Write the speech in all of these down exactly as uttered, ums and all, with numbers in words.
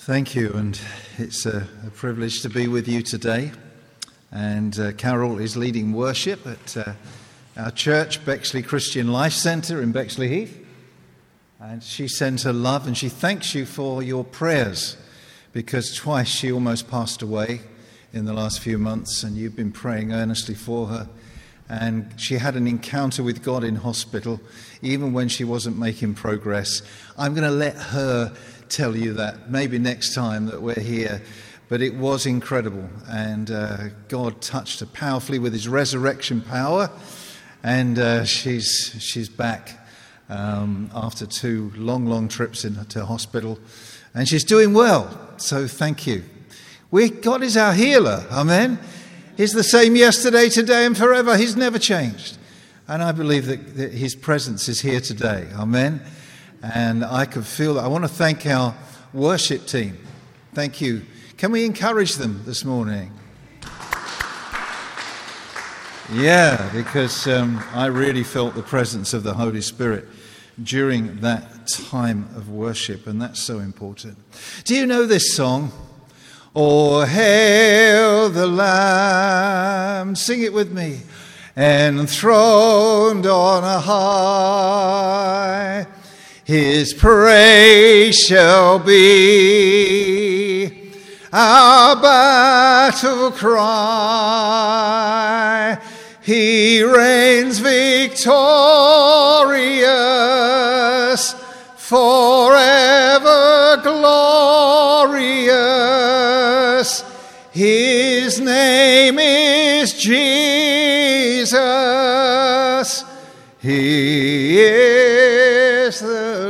Thank you, and it's a, a privilege to be with you today. And uh, Carol is leading worship at uh, our church, Bexley Christian Life Centre in Bexley Heath. And she sends her love, and she thanks you for your prayers, because twice she almost passed away in the last few months, and you've been praying earnestly for her. And she had an encounter with God in hospital, even when she wasn't making progress. I'm going to let her tell you that maybe next time that we're here. But it was incredible, and uh, God touched her powerfully with his resurrection power, and uh, she's she's back um, after two long, long trips into hospital, and she's doing well. So thank you. We God is our healer. Amen. He's the same yesterday, today, and forever. He's never changed, and I believe that, that his presence is here today. Amen. And I could feel that. I want to thank our worship team. Thank you. Can we encourage them this morning? Yeah, because um, I really felt the presence of the Holy Spirit during that time of worship, and that's so important. Do you know this song? Oh, hail the Lamb. Sing it with me. Enthroned on a high, his praise shall be our battle cry. He reigns victorious, forever glorious. His name is Jesus. He is the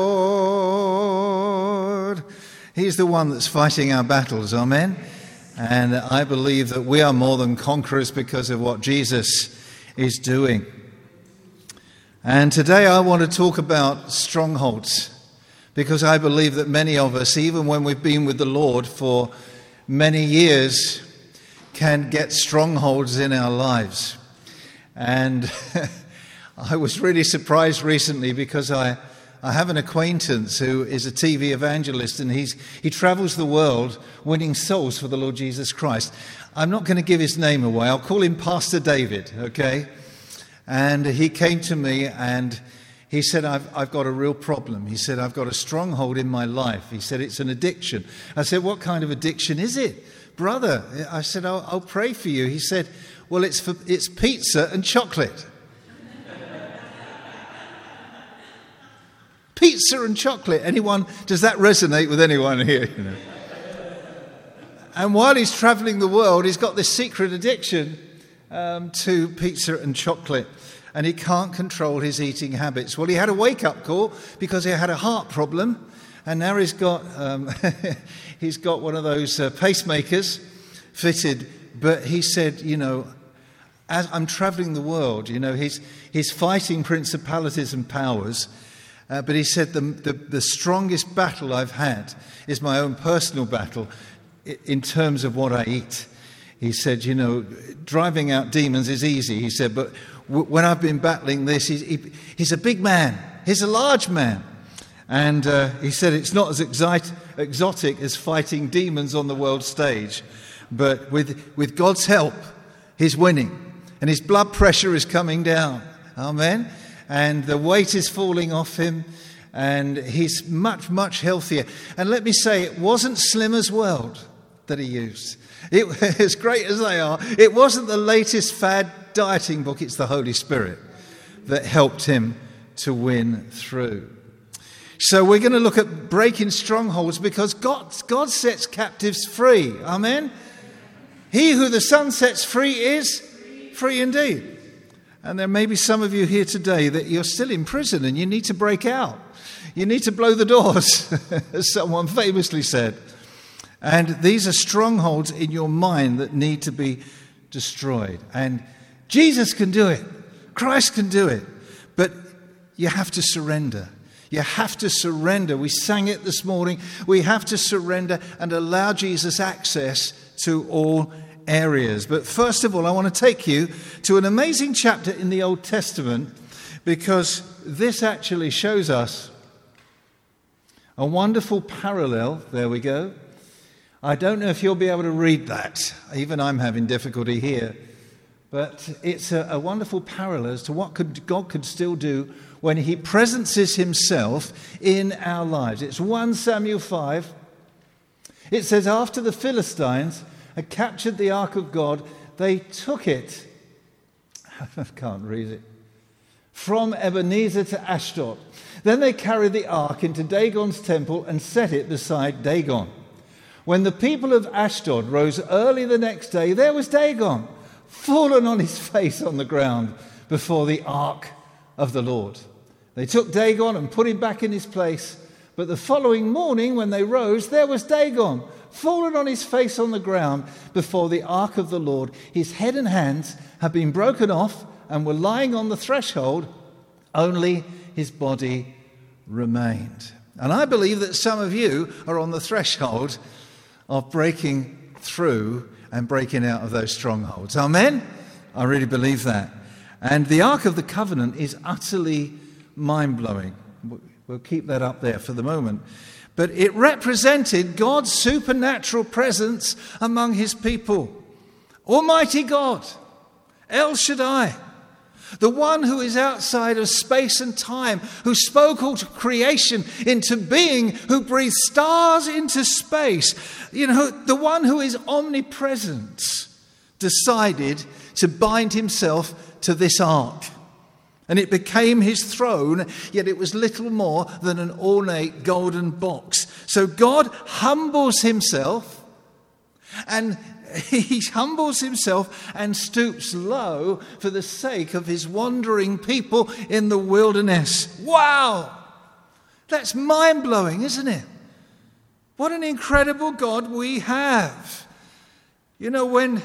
Lord. He's the one that's fighting our battles, amen? And I believe that we are more than conquerors because of what Jesus is doing. And today I want to talk about strongholds, because I believe that many of us, even when we've been with the Lord for many years, can get strongholds in our lives. And I was really surprised recently because I, I have an acquaintance who is a T V evangelist, and he's he travels the world winning souls for the Lord Jesus Christ. I'm not going to give his name away. I'll call him Pastor David, okay? And he came to me and he said, I've, I've got a real problem. He said, I've got a stronghold in my life. He said, it's an addiction. I said, what kind of addiction is it? Brother, I said, I'll, I'll pray for you. He said, well, it's for, it's pizza and chocolate. Pizza and chocolate. Anyone, does that resonate with anyone here? You know? And while he's traveling the world, he's got this secret addiction um, to pizza and chocolate, and he can't control his eating habits. Well, he had a wake-up call because he had a heart problem, and now he's got um, he's got one of those uh, pacemakers fitted. But he said, you know, as I'm traveling the world, you know, he's he's fighting principalities and powers. Uh, but he said the, the the strongest battle I've had is my own personal battle in terms of what I eat. He said, you know, driving out demons is easy. He said, but w- when I've been battling this, he's, he, he's a big man. He's a large man. And uh, he said it's not as exi- exotic as fighting demons on the world stage. But with, with God's help, he's winning. And his blood pressure is coming down. Amen. And the weight is falling off him, and he's much, much healthier. And let me say, it wasn't Slimmer's World that he used. It, as great as they are, it wasn't the latest fad dieting book. It's the Holy Spirit that helped him to win through. So we're going to look at breaking strongholds, because God, God sets captives free. Amen? He who the Son sets free is free indeed. And there may be some of you here today that you're still in prison and you need to break out. You need to blow the doors, as someone famously said. And these are strongholds in your mind that need to be destroyed. And Jesus can do it. Christ can do it. But you have to surrender. You have to surrender. We sang it this morning. We have to surrender and allow Jesus access to all areas. But first of all, I want to take you to an amazing chapter in the Old Testament, because this actually shows us A wonderful parallel, there we go. I don't know if you'll be able to read that. Even I'm having difficulty here. But it's a, a wonderful parallel as to what could, God could still do when he presences himself in our lives. It's First Samuel five. It says, after the Philistines had captured the ark of God, they took it, I can't read it, from Ebenezer to Ashdod. Then they carried the ark into Dagon's temple and set it beside Dagon. When the people of Ashdod rose early the next day, there was Dagon, fallen on his face on the ground before the ark of the Lord. They took Dagon and put him back in his place. But the following morning, when they rose, there was Dagon, fallen on his face on the ground before the ark of the Lord. His head and hands had been broken off and were lying on the threshold. Only his body remained. And I believe that some of you are on the threshold of breaking through and breaking out of those strongholds. Amen? I really believe that. And the Ark of the Covenant is utterly mind-blowing. We'll keep that up there for the moment. But it represented God's supernatural presence among his people. Almighty God, El Shaddai, the one who is outside of space and time, who spoke all creation into being, who breathed stars into space, you know, the one who is omnipresent, decided to bind himself to this ark. And it became his throne, yet it was little more than an ornate golden box. So God humbles himself, and he humbles himself and stoops low for the sake of his wandering people in the wilderness. Wow! That's mind-blowing, isn't it? What an incredible God we have. You know, when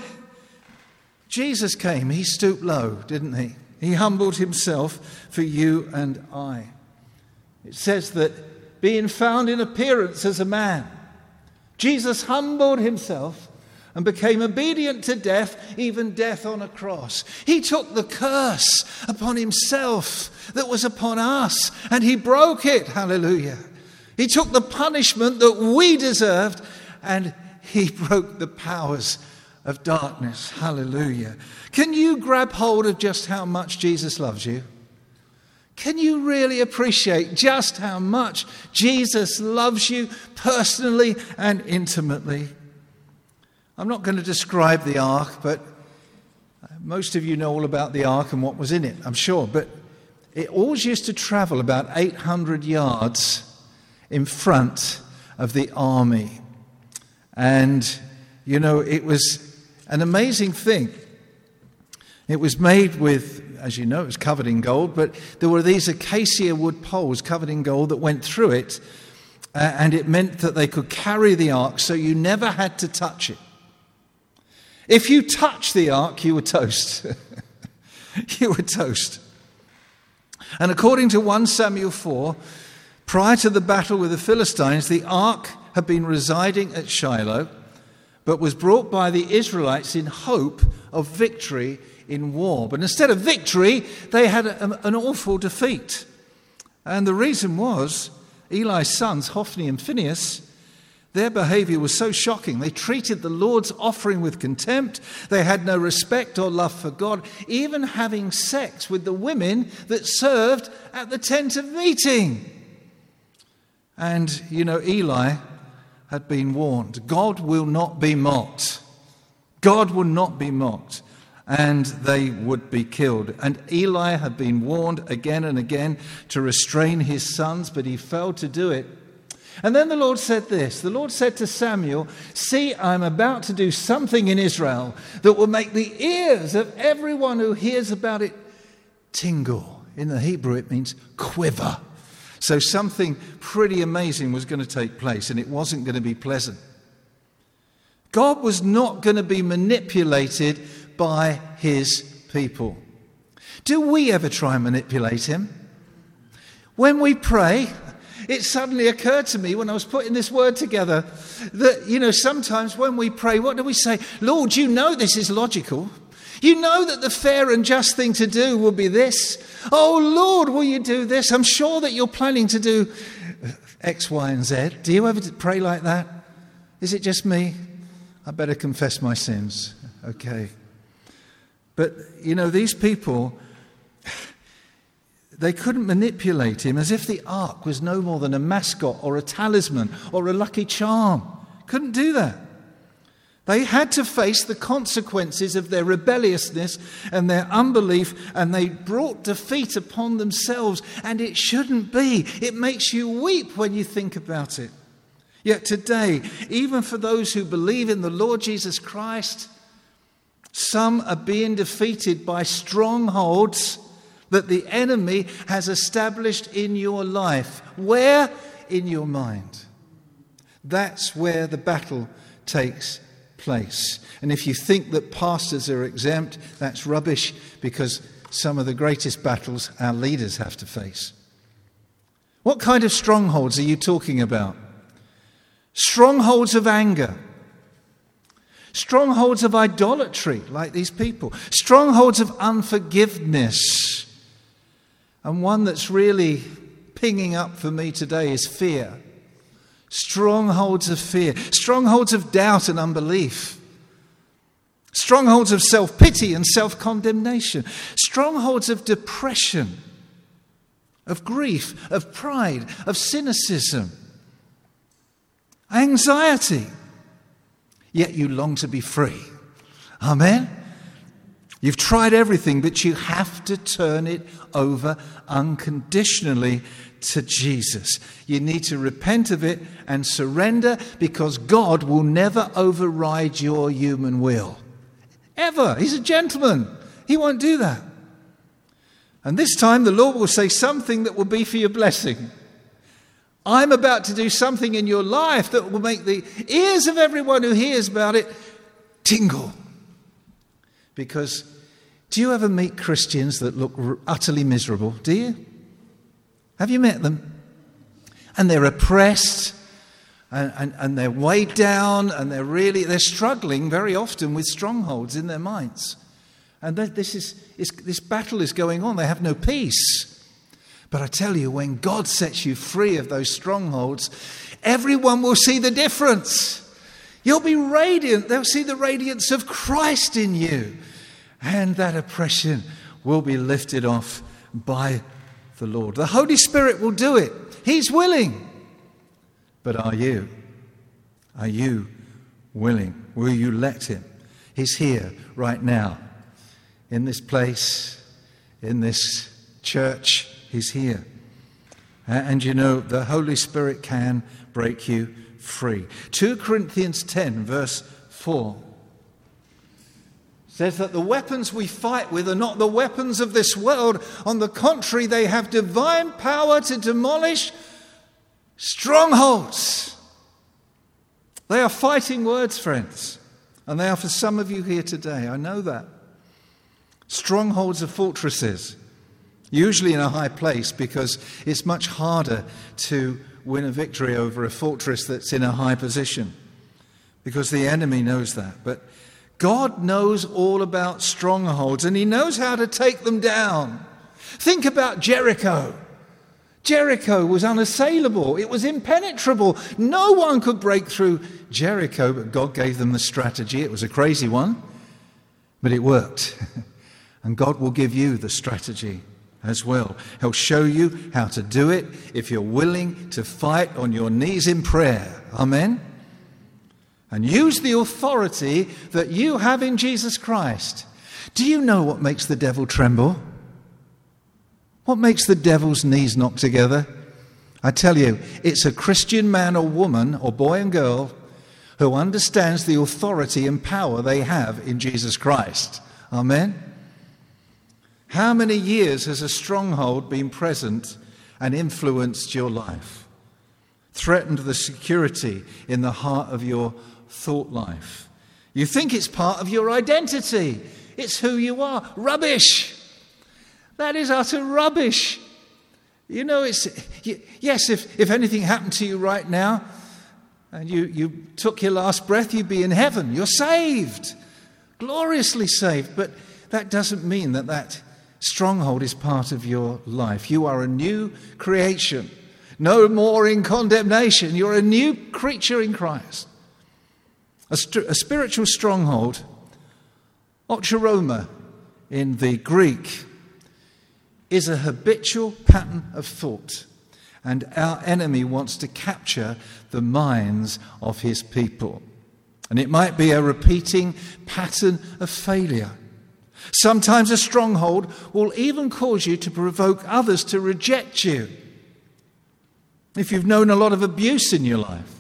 Jesus came, he stooped low, didn't he? He humbled himself for you and I. It says that being found in appearance as a man, Jesus humbled himself and became obedient to death, even death on a cross. He took the curse upon himself that was upon us, and he broke it. Hallelujah. He took the punishment that we deserved, and he broke the powers of darkness. Hallelujah. Can you grab hold of just how much Jesus loves you? Can you really appreciate just how much Jesus loves you personally and intimately? I'm not going to describe the ark, but most of you know all about the ark and what was in it, I'm sure. But it always used to travel about eight hundred yards in front of the army. And, you know, it was an amazing thing. It was made with, as you know, it was covered in gold, but there were these acacia wood poles covered in gold that went through it, uh, and it meant that they could carry the ark, so you never had to touch it. If you touched the ark, you were toast. You were toast. And according to First Samuel four, prior to the battle with the Philistines, the ark had been residing at Shiloh, but was brought by the Israelites in hope of victory in war. But instead of victory, they had a, an awful defeat. And the reason was Eli's sons, Hophni and Phinehas, their behavior was so shocking. They treated the Lord's offering with contempt. They had no respect or love for God, even having sex with the women that served at the tent of meeting. And, you know, Eli had been warned. God will not be mocked. God will not be mocked. And they would be killed. And Eli had been warned again and again to restrain his sons, but he failed to do it. And then the Lord said this. The Lord said to Samuel, "See, I'm about to do something in Israel that will make the ears of everyone who hears about it tingle." In the Hebrew, it means quiver. So something pretty amazing was going to take place, and it wasn't going to be pleasant. God was not going to be manipulated by his people. Do we ever try and manipulate him? When we pray, it suddenly occurred to me when I was putting this word together that, you know, sometimes when we pray, what do we say? Lord, you know this is logical. You know that the fair and just thing to do will be this. Oh, Lord, will you do this? I'm sure that you're planning to do X, Y, and Z. Do you ever pray like that? Is it just me? I better confess my sins. Okay. But, you know, these people, they couldn't manipulate him as if the ark was no more than a mascot or a talisman or a lucky charm. Couldn't do that. They had to face the consequences of their rebelliousness and their unbelief, and they brought defeat upon themselves, and it shouldn't be. It makes you weep when you think about it. Yet today, even for those who believe in the Lord Jesus Christ, some are being defeated by strongholds that the enemy has established in your life. Where? In your mind. That's where the battle takes place. And if you think that pastors are exempt, that's rubbish, because some of the greatest battles our leaders have to face. What kind of strongholds are you talking about? Strongholds of anger. Strongholds of idolatry, like these people. Strongholds of unforgiveness. And one that's really pinging up for me today is fear. Strongholds of fear. Strongholds of doubt and unbelief. Strongholds of self-pity and self-condemnation. Strongholds of depression, of grief, of pride, of cynicism. Anxiety. Yet you long to be free. Amen? You've tried everything, but you have to turn it over unconditionally to Jesus. You need to repent of it and surrender, because God will never override your human will. Ever. He's a gentleman. He won't do that. And this time the Lord will say something that will be for your blessing. I'm about to do something in your life that will make the ears of everyone who hears about it tingle. Because do you ever meet Christians that look utterly miserable? Do you? Have you met them? And they're oppressed, and, and, and they're weighed down, and they're really, they're struggling very often with strongholds in their minds. And this is, is this battle is going on. They have no peace. But I tell you, when God sets you free of those strongholds, everyone will see the difference. You'll be radiant. They'll see the radiance of Christ in you. And that oppression will be lifted off by the Lord. The Holy Spirit will do it. He's willing. But are you? Are you willing? Will you let him? He's here right now. In this place, in this church. He's here. And you know, the Holy Spirit can break you free. Second Corinthians ten, verse four, says that the weapons we fight with are not the weapons of this world. On the contrary, they have divine power to demolish strongholds. They are fighting words, friends. And they are for some of you here today. I know that. Strongholds are fortresses. Usually in a high place, because it's much harder to win a victory over a fortress that's in a high position, because the enemy knows that. But God knows all about strongholds, and he knows how to take them down. Think about Jericho. Jericho was unassailable. It was impenetrable. No one could break through Jericho, but God gave them the strategy. It was a crazy one, but it worked. And God will give you the strategy as well. He'll show you how to do it if you're willing to fight on your knees in prayer. Amen? And use the authority that you have in Jesus Christ. Do you know what makes the devil tremble? What makes the devil's knees knock together? I tell you, it's a Christian man or woman or boy and girl who understands the authority and power they have in Jesus Christ. Amen? How many years has a stronghold been present and influenced your life? Threatened the security in the heart of your thought life. You think it's part of your identity. It's who you are. Rubbish. That is utter rubbish. You know, it's yes, if, if anything happened to you right now and you, you took your last breath, you'd be in heaven. You're saved. Gloriously saved. But that doesn't mean that that stronghold is part of your life. You are a new creation. no more in condemnation. You're a new creature in Christ. A, st- a spiritual stronghold, ochiroma in the Greek, is a habitual pattern of thought. And our enemy wants to capture the minds of his people. And it might be a repeating pattern of failure. Sometimes a stronghold will even cause you to provoke others to reject you. If you've known a lot of abuse in your life,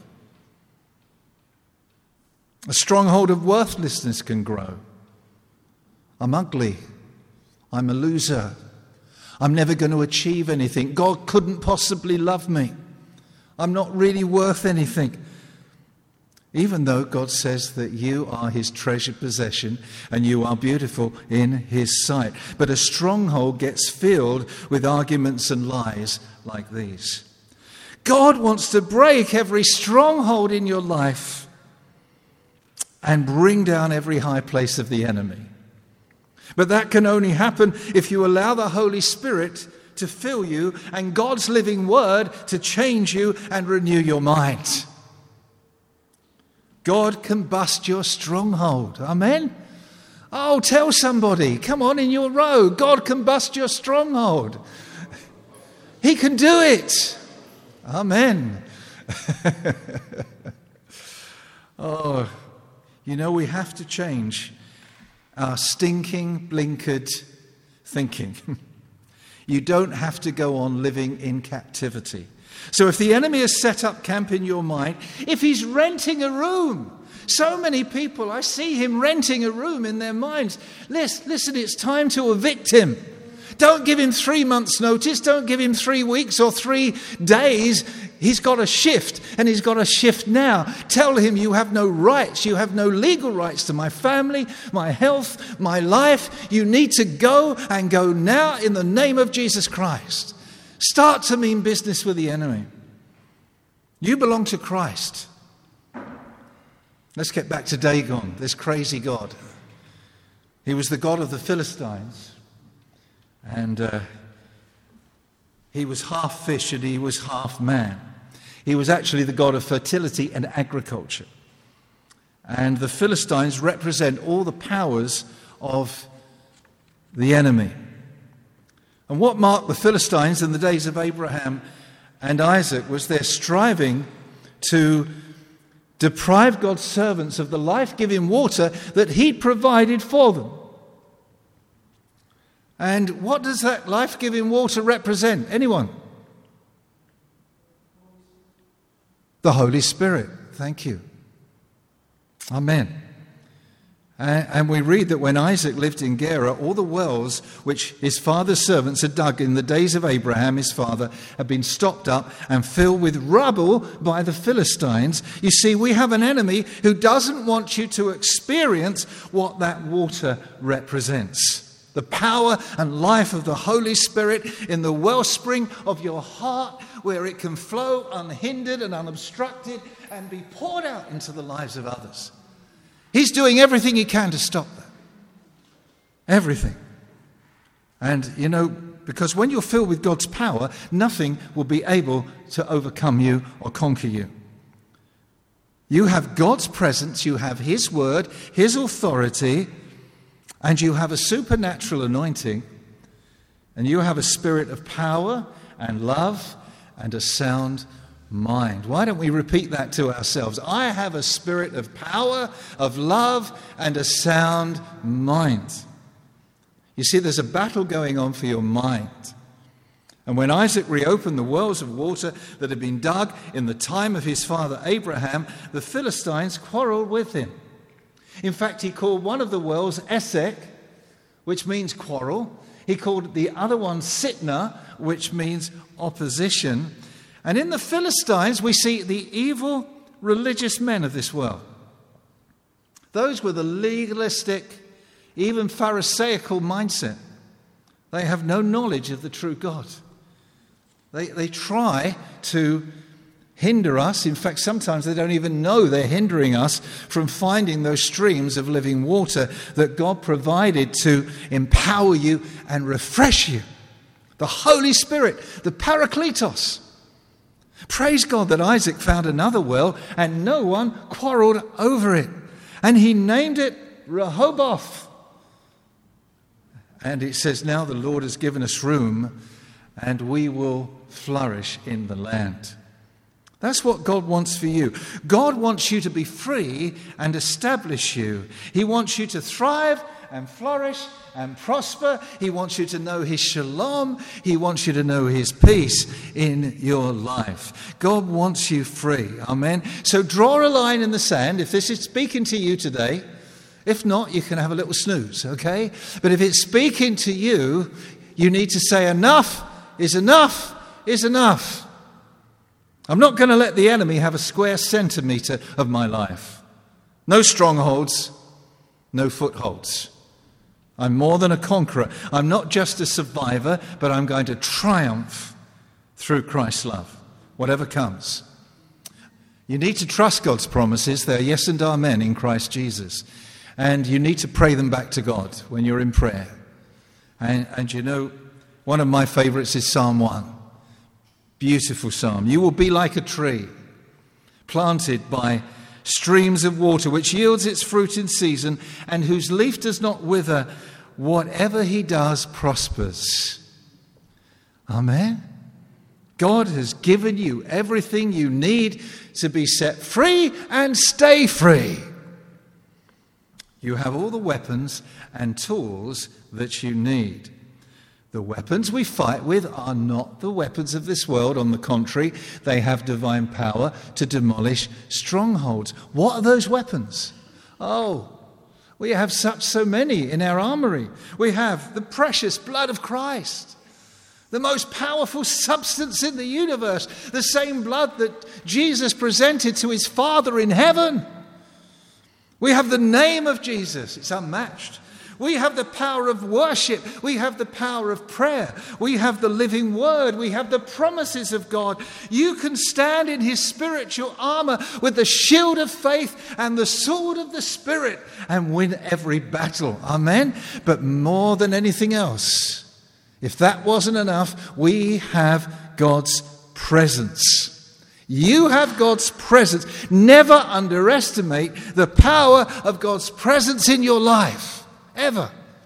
a stronghold of worthlessness can grow. I'm ugly. I'm a loser. I'm never going to achieve anything. God couldn't possibly love me. I'm not really worth anything. Even though God says that you are his treasured possession and you are beautiful in his sight. But a stronghold gets filled with arguments and lies like these. God wants to break every stronghold in your life and bring down every high place of the enemy. But that can only happen if you allow the Holy Spirit to fill you and God's living word to change you and renew your mind. God can bust your stronghold. Amen? Oh, tell somebody. Come on in your row. God can bust your stronghold. He can do it. Amen. Oh, you know, we have to change our stinking, blinkered thinking. You don't have to go on living in captivity. So if the enemy has set up camp in your mind, if he's renting a room, so many people, I see him renting a room in their minds. Listen, listen, it's time to evict him. Don't give him three months' notice. Don't give him three weeks or three days. He's got a shift, and he's got a shift now. Tell him you have no rights. You have no legal rights to my family, my health, my life. You need to go and go now in the name of Jesus Christ. Start to mean business with the enemy. You belong to Christ. Let's get back to Dagon, this crazy god. He was the god of the Philistines. And uh, he was half fish and he was half man. He was actually the god of fertility and agriculture. And the Philistines represent all the powers of the enemy. And what marked the Philistines in the days of Abraham and Isaac was their striving to deprive God's servants of the life-giving water that he'd provided for them. And what does that life-giving water represent? Anyone? The Holy Spirit. Thank you. Amen. And we read that when Isaac lived in Gerar, all the wells which his father's servants had dug in the days of Abraham, his father, had been stopped up and filled with rubble by the Philistines. You see, we have an enemy who doesn't want you to experience what that water represents. The power and life of the Holy Spirit in the wellspring of your heart, where it can flow unhindered and unobstructed and be poured out into the lives of others. He's doing everything he can to stop that. Everything. And, you know, because when you're filled with God's power, nothing will be able to overcome you or conquer you. You have God's presence, you have his word, his authority, and you have a supernatural anointing, and you have a spirit of power and love and a sound mind. Why don't we repeat that to ourselves? I have a spirit of power, of love, and a sound mind. You see, there's a battle going on for your mind. And when Isaac reopened the wells of water that had been dug in the time of his father Abraham, the Philistines quarreled with him. In fact, he called one of the wells Esek, which means quarrel. He called the other one Sitna, which means opposition. And in the Philistines, we see the evil religious men of this world. Those with a legalistic, even Pharisaical mindset. They have no knowledge of the true God. They, they try to hinder us. In fact, sometimes they don't even know they're hindering us from finding those streams of living water that God provided to empower you and refresh you. The Holy Spirit, the Parakletos. Praise God that Isaac found another well and no one quarreled over it. And he named it Rehoboth. And it says, now the Lord has given us room and we will flourish in the land. That's what God wants for you. God wants you to be free and establish you. He wants you to thrive and flourish and prosper. He wants you to know his shalom. He wants you to know his peace in your life. God wants you free. Amen. So draw a line in the sand. If this is speaking to you today, if not, you can have a little snooze, okay? But if it's speaking to you, you need to say enough is enough is enough. I'm not going to let the enemy have a square centimetre of my life. No strongholds, no footholds. I'm more than a conqueror. I'm not just a survivor, but I'm going to triumph through Christ's love, whatever comes. You need to trust God's promises. They're yes and amen in Christ Jesus. And you need to pray them back to God when you're in prayer. And, and you know, one of my favourites is Psalm one. Beautiful psalm. You will be like a tree planted by streams of water, which yields its fruit in season, and whose leaf does not wither. Whatever he does prospers. Amen. God has given you everything you need to be set free and stay free. You have all the weapons and tools that you need. The weapons we fight with are not the weapons of this world. On the contrary, they have divine power to demolish strongholds. What are those weapons? Oh, we have such so many in our armory. We have the precious blood of Christ, the most powerful substance in the universe, the same blood that Jesus presented to his Father in heaven. We have the name of Jesus. It's unmatched. We have the power of worship. We have the power of prayer. We have the living word. We have the promises of God. You can stand in his spiritual armor with the shield of faith and the sword of the Spirit and win every battle. Amen. But more than anything else, if that wasn't enough, we have God's presence. You have God's presence. Never underestimate the power of God's presence in your life. Ever.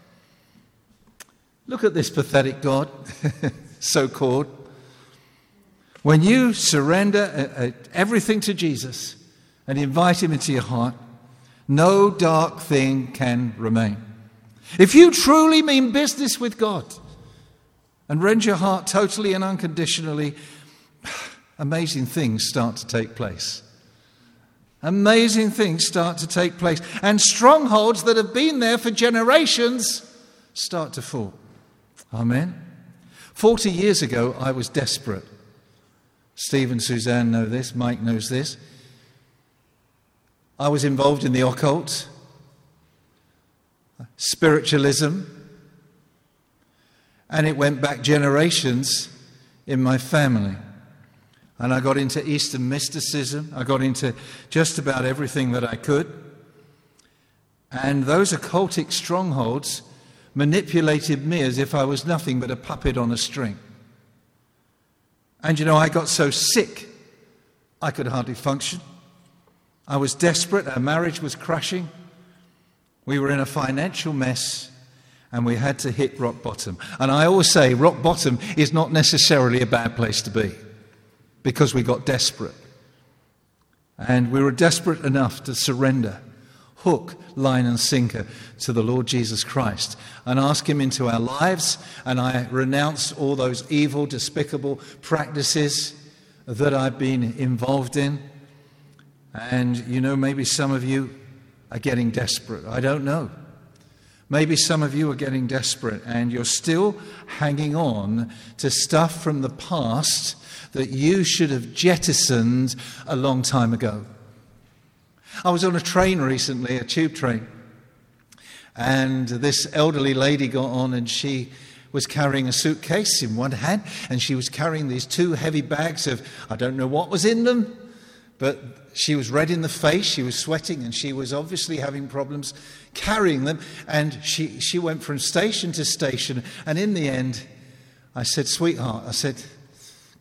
Look at this pathetic God, so-called. When you surrender uh, uh, everything to Jesus and invite him into your heart, no dark thing can remain. If you truly mean business with God and rend your heart totally and unconditionally, amazing things start to take place. Amazing things start to take place. And strongholds that have been there for generations start to fall. Amen. Forty years ago, I was desperate. Steve and Suzanne know this. Mike knows this. I was involved in the occult, spiritualism, and it went back generations in my family. And I got into Eastern mysticism. I got into just about everything that I could. And those occultic strongholds manipulated me as if I was nothing but a puppet on a string. And you know, I got so sick, I could hardly function. I was desperate. Our marriage was crashing. We were in a financial mess. And we had to hit rock bottom. And I always say rock bottom is not necessarily a bad place to be, because we got desperate. And we were desperate enough to surrender, hook, line and sinker to the Lord Jesus Christ and ask him into our lives. And I renounced all those evil, despicable practices that I've been involved in. And, you know, maybe some of you are getting desperate. I don't know. Maybe some of you are getting desperate and you're still hanging on to stuff from the past that you should have jettisoned a long time ago. I was on a train recently, a tube train, and this elderly lady got on and she was carrying a suitcase in one hand and she was carrying these two heavy bags of, I don't know what was in them, but she was red in the face, she was sweating, and she was obviously having problems carrying them. And she, she went from station to station. And in the end, I said, sweetheart, I said,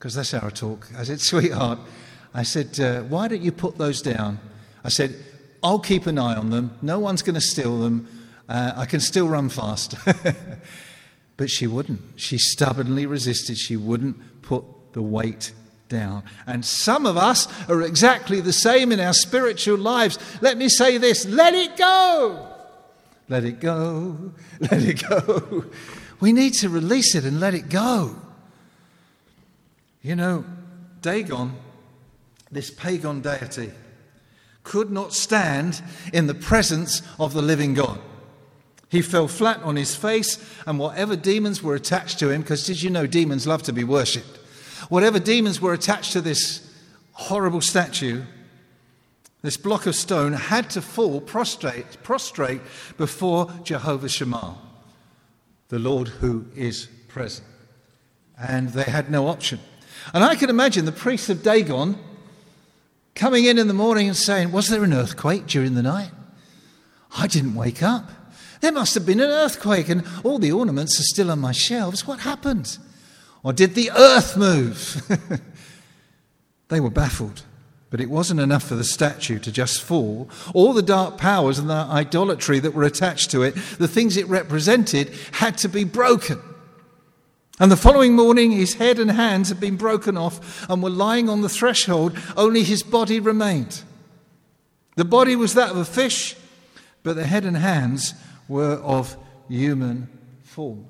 because that's how I talk. I said, sweetheart, I said, uh, why don't you put those down? I said, I'll keep an eye on them. No one's going to steal them. Uh, I can still run fast. But she wouldn't. She stubbornly resisted. She wouldn't put the weight down. And some of us are exactly the same in our spiritual lives. Let me say this, let it go. Let it go. Let it go. We need to release it and let it go. You know, Dagon, this pagan deity, could not stand in the presence of the living God. He fell flat on his face, and whatever demons were attached to him, because did you know demons love to be worshipped? Whatever demons were attached to this horrible statue, this block of stone, had to fall prostrate, prostrate before Jehovah Shammah, the Lord who is present. And they had no option. And I can imagine the priests of Dagon coming in in the morning and saying, was there an earthquake during the night? I didn't wake up. There must have been an earthquake and all the ornaments are still on my shelves. What happened? Or did the earth move? They were baffled. But it wasn't enough for the statue to just fall. All the dark powers and the idolatry that were attached to it, the things it represented, had to be broken. And the following morning, his head and hands had been broken off and were lying on the threshold. Only his body remained. The body was that of a fish, but the head and hands were of human form.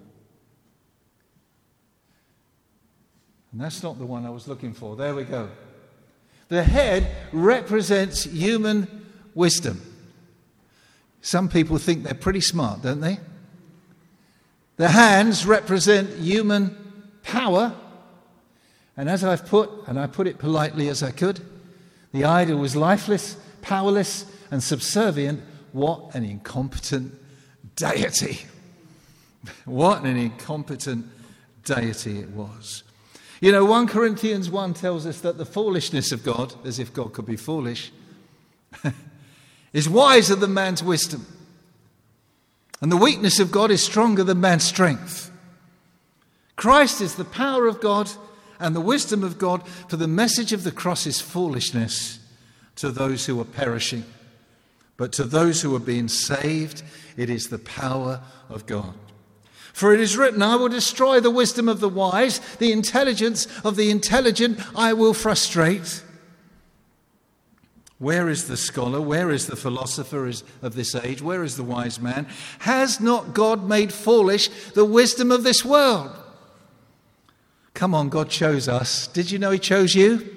And that's not the one I was looking for. There we go. The head represents human wisdom. Some people think they're pretty smart, don't they? The hands represent human power. And as I've put, and I put it politely as I could, the idol was lifeless, powerless, and subservient. What an incompetent deity. What an incompetent deity it was. You know, First Corinthians one tells us that the foolishness of God, as if God could be foolish, is wiser than man's wisdom. And the weakness of God is stronger than man's strength. Christ is the power of God and the wisdom of God, for the message of the cross is foolishness to those who are perishing. But to those who are being saved, it is the power of God. For it is written, I will destroy the wisdom of the wise, the intelligence of the intelligent I will frustrate. Where is the scholar? Where is the philosopher of this age? Where is the wise man? Has not God made foolish the wisdom of this world? Come on, God chose us. Did you know he chose you?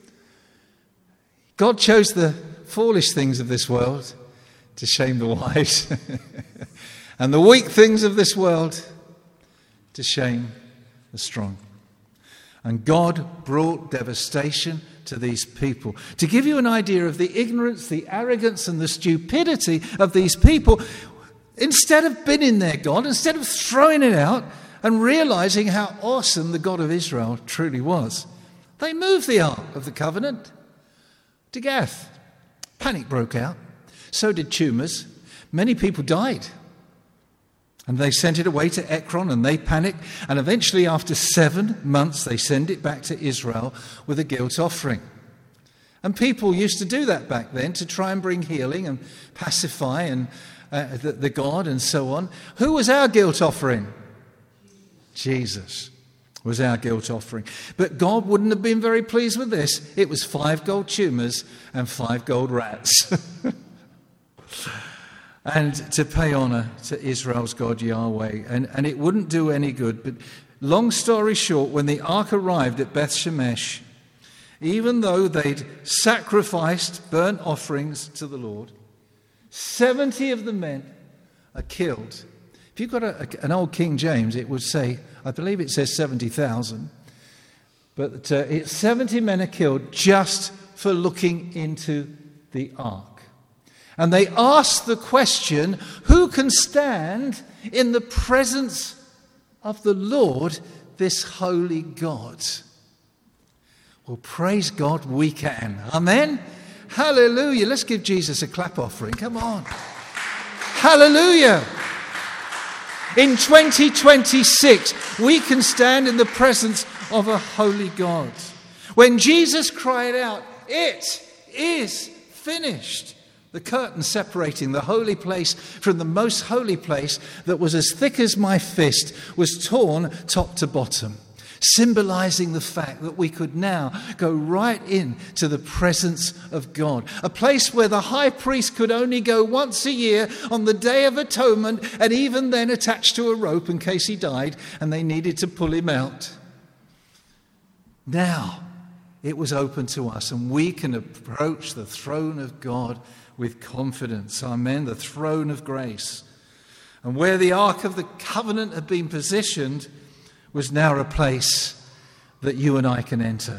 God chose the foolish things of this world to shame the wise. And the weak things of this world to shame the strong. And God brought devastation to these people. To give you an idea of the ignorance, the arrogance, and the stupidity of these people, instead of bidding their God, instead of throwing it out and realizing how awesome the God of Israel truly was, they moved the Ark of the Covenant to Gath. Panic broke out. So did tumors. Many people died. And they sent it away to Ekron, and they panicked. And eventually, after seven months, they send it back to Israel with a guilt offering. And people used to do that back then to try and bring healing and pacify and uh, the, the God and so on. Who was our guilt offering? Jesus was our guilt offering. But God wouldn't have been very pleased with this. It was five gold tumors and five gold rats. And to pay honour to Israel's God Yahweh. And, and it wouldn't do any good. But long story short, when the ark arrived at Beth Shemesh, even though they'd sacrificed burnt offerings to the Lord, seventy of the men are killed. If you've got a, a, an old King James, it would say, I believe it says seventy thousand. But uh, it's seventy men are killed just for looking into the ark. And they ask the question, who can stand in the presence of the Lord, this holy God? Well, praise God, we can. Amen? Hallelujah. Let's give Jesus a clap offering. Come on. Hallelujah. In twenty twenty-six, we can stand in the presence of a holy God. When Jesus cried out, "It is finished," the curtain separating the holy place from the most holy place that was as thick as my fist was torn top to bottom, symbolizing the fact that we could now go right into the presence of God, a place where the high priest could only go once a year on the Day of Atonement, and even then attached to a rope in case he died and they needed to pull him out. Now it was open to us, and we can approach the throne of God with confidence. Amen. The throne of grace. And where the Ark of the Covenant had been positioned was now a place that you and I can enter.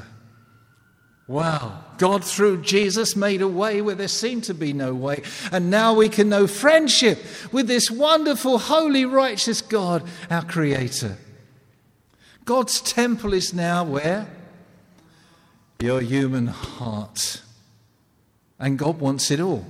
Wow. God, through Jesus, made a way where there seemed to be no way. And now we can know friendship with this wonderful, holy, righteous God, our Creator. God's temple is now where? Your human heart. And God wants it all.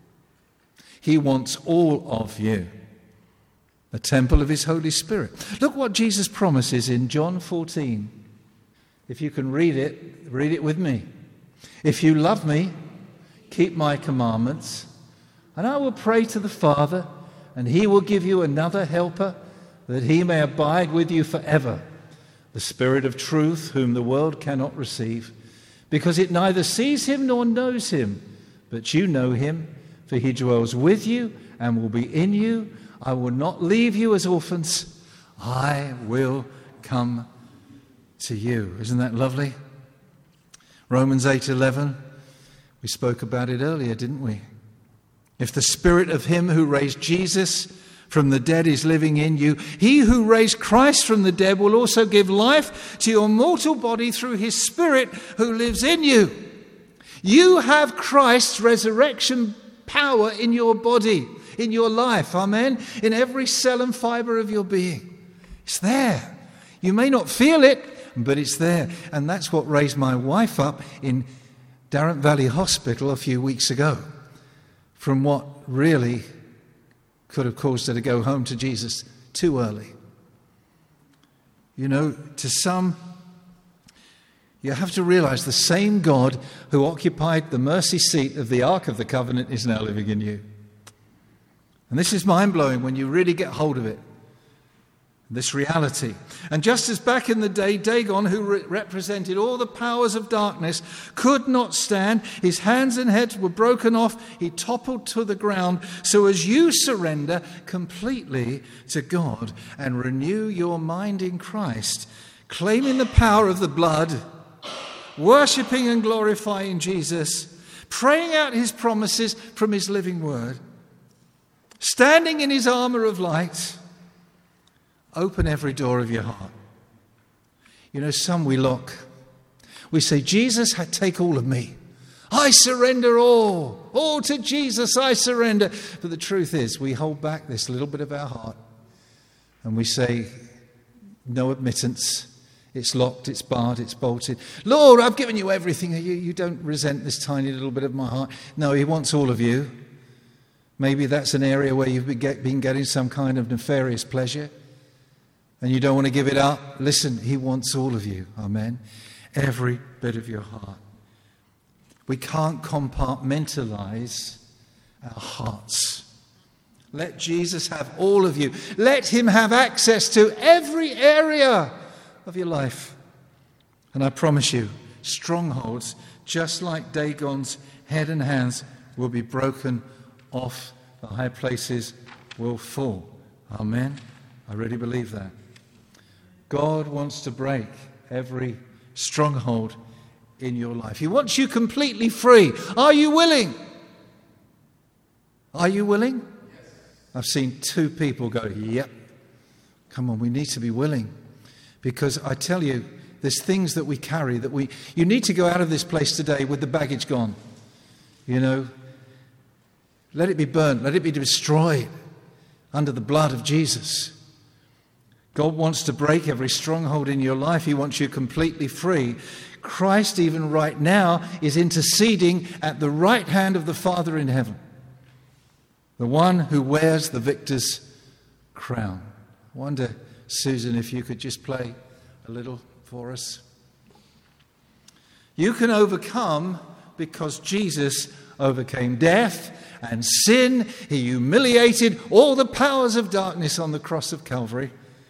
He wants all of you. A temple of his Holy Spirit. Look what Jesus promises in John fourteen. If you can read it, read it with me. "If you love me, keep my commandments, and I will pray to the Father, and he will give you another helper, that he may abide with you forever, the Spirit of truth, whom the world cannot receive, because it neither sees him nor knows him. But you know him, for he dwells with you and will be in you. I will not leave you as orphans. I will come to you." Isn't that lovely? Romans eight eleven. We spoke about it earlier, didn't we? If the Spirit of him who raised Jesus from the dead is living in you, he who raised Christ from the dead will also give life to your mortal body through his Spirit who lives in you. You have Christ's resurrection power in your body, in your life, amen, in every cell and fibre of your being. It's there. You may not feel it, but it's there. And that's what raised my wife up in Darrant Valley Hospital a few weeks ago from what really could have caused her to go home to Jesus too early. You know, to some, you have to realize the same God who occupied the mercy seat of the Ark of the Covenant is now living in you. And this is mind-blowing when you really get hold of it, this reality. And just as back in the day, Dagon, who re- represented all the powers of darkness, could not stand, his hands and head were broken off, he toppled to the ground. So as you surrender completely to God and renew your mind in Christ, claiming the power of the blood, worshipping and glorifying Jesus, praying out his promises from his living word, standing in his armour of light, open every door of your heart. You know, some we lock. We say, Jesus, take all of me. I surrender all. All to Jesus I surrender. But the truth is, we hold back this little bit of our heart and we say, no admittance. It's locked, it's barred, it's bolted. Lord, I've given you everything. You, you don't resent this tiny little bit of my heart. No, he wants all of you. Maybe that's an area where you've been, get, been getting some kind of nefarious pleasure and you don't want to give it up. Listen, he wants all of you. Amen. Every bit of your heart. We can't compartmentalize our hearts. Let Jesus have all of you. Let him have access to every area of your life. And I promise you, strongholds, just like Dagon's head and hands, will be broken off. The high places will fall. Amen. I really believe that. God wants to break every stronghold in your life. He wants you completely free. Are you willing? Are you willing? Yes. I've seen two people go, yep. Come on, we need to be willing. Because I tell you, there's things that we carry that we... You need to go out of this place today with the baggage gone. You know, let it be burnt. Let it be destroyed under the blood of Jesus. God wants to break every stronghold in your life. He wants you completely free. Christ, even right now, is interceding at the right hand of the Father in heaven. The one who wears the victor's crown. I wonder, Susan, if you could just play a little for for us. You can overcome because Jesus overcame death and sin. He humiliated all the powers of darkness on the cross of Calvary.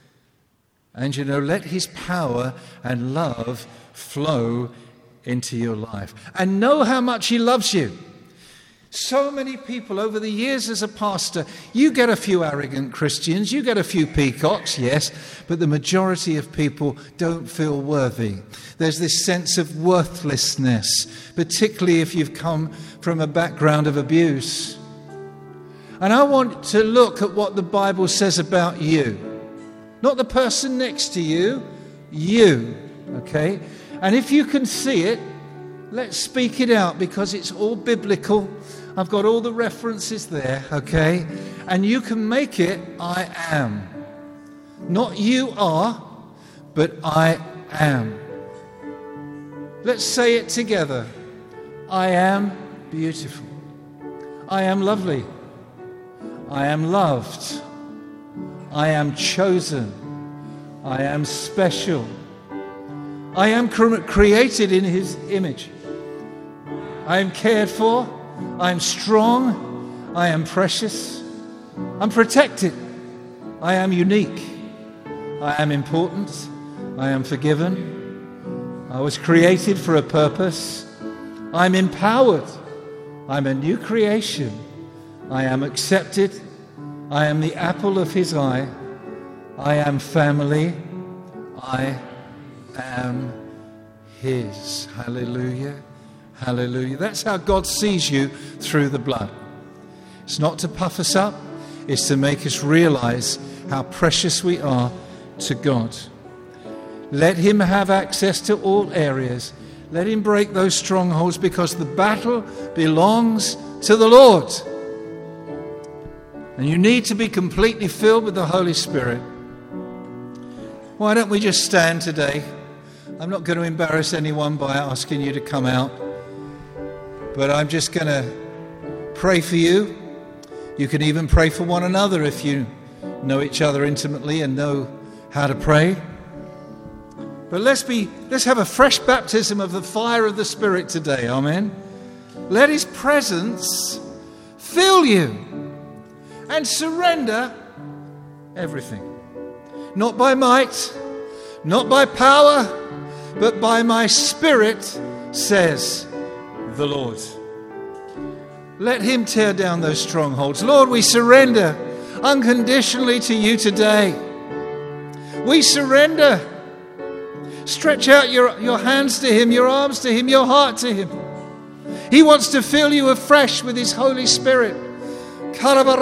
And you know, let his power and love flow into your life. And know how much he loves you. So many people over the years as a pastor, you get a few arrogant Christians, you get a few peacocks, yes, but the majority of people don't feel worthy. There's this sense of worthlessness, particularly if you've come from a background of abuse. And I want to look at what the Bible says about you. Not the person next to you, you, okay? And if you can see it, let's speak it out because it's all biblical. I've got all the references there, okay? And you can make it, I am. Not you are, but I am. Let's say it together. I am beautiful. I am lovely. I am loved. I am chosen. I am special. I am created in his image. I am cared for. I am strong. I am precious. I'm protected. I am unique. I am important. I am forgiven. I was created for a purpose. I'm empowered. I'm a new creation. I am accepted. I am the apple of his eye. I am family. I am his. Hallelujah. Hallelujah. That's how God sees you through the blood. It's not to puff us up. It's to make us realize how precious we are to God. Let him have access to all areas. Let him break those strongholds because the battle belongs to the Lord. And you need to be completely filled with the Holy Spirit. Why don't we just stand today? I'm not going to embarrass anyone by asking you to come out. But I'm just going to pray for you. You can even pray for one another if you know each other intimately and know how to pray. But let's be, let's have a fresh baptism of the fire of the Spirit today. Amen. Let his presence fill you and surrender everything. Not by might, not by power, but by my Spirit, says the Lord. Let him tear down those strongholds. Lord, we surrender unconditionally to you today. We surrender. Stretch out your, your hands to him, your arms to him, your heart to him. He wants to fill you afresh with his Holy Spirit. There are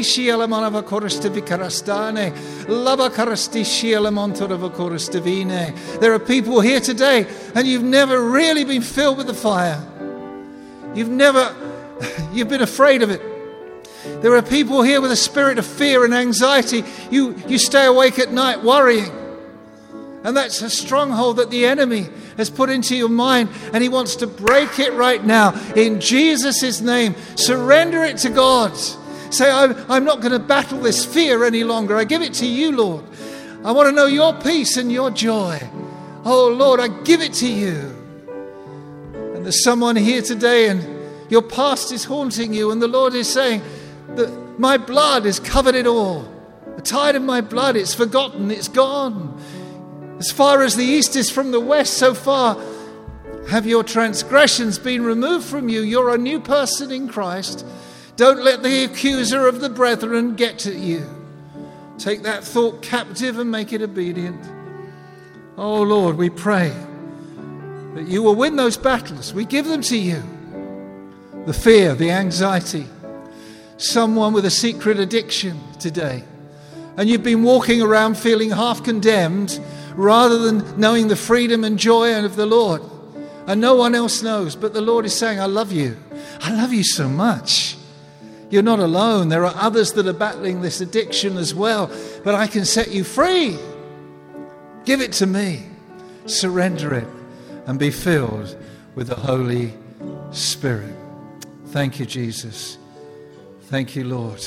people here today and you've never really been filled with the fire. You've never, you've been afraid of it. There are people here with a spirit of fear and anxiety. You, you stay awake at night worrying. And that's a stronghold that the enemy has put into your mind. And he wants to break it right now. In Jesus' name, surrender it to God. Say, I'm, I'm not going to battle this fear any longer. I give it to you, Lord. I want to know your peace and your joy. Oh, Lord, I give it to you. And there's someone here today and your past is haunting you. And the Lord is saying that my blood has covered it all. The tide of my blood, it's forgotten. It's gone. As far as the east is from the west, so far have your transgressions been removed from you. You're a new person in Christ. Don't let the accuser of the brethren get to you. Take that thought captive and make it obedient. Oh Lord, we pray that you will win those battles. We give them to you. The fear, the anxiety. Someone with a secret addiction today. And you've been walking around feeling half condemned rather than knowing the freedom and joy of the Lord. And no one else knows. But the Lord is saying, I love you. I love you so much. You're not alone. There are others that are battling this addiction as well. But I can set you free. Give it to me. Surrender it and be filled with the Holy Spirit. Thank you, Jesus. Thank you, Lord.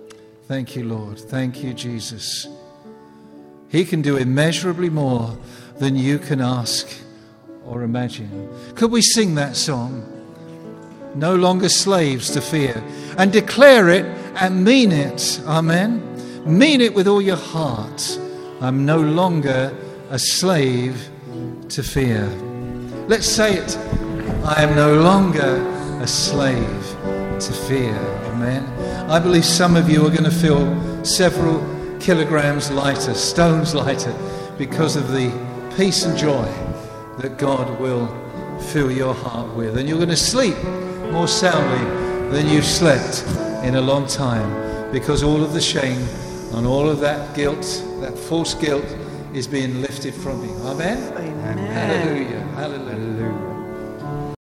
Thank you, Lord. Thank you, Jesus. He can do immeasurably more than you can ask or imagine. Could we sing that song? No longer slaves to fear. And declare it and mean it. Amen. Mean it with all your heart. I'm no longer a slave to fear. Let's say it. I am no longer a slave to fear. Amen. I believe some of you are going to feel several kilograms lighter, stones lighter, because of the peace and joy that God will fill your heart with. And you're going to sleep more soundly than you've slept in a long time, because all of the shame and all of that guilt, that false guilt, is being lifted from you. Amen? Amen. Hallelujah. Hallelujah.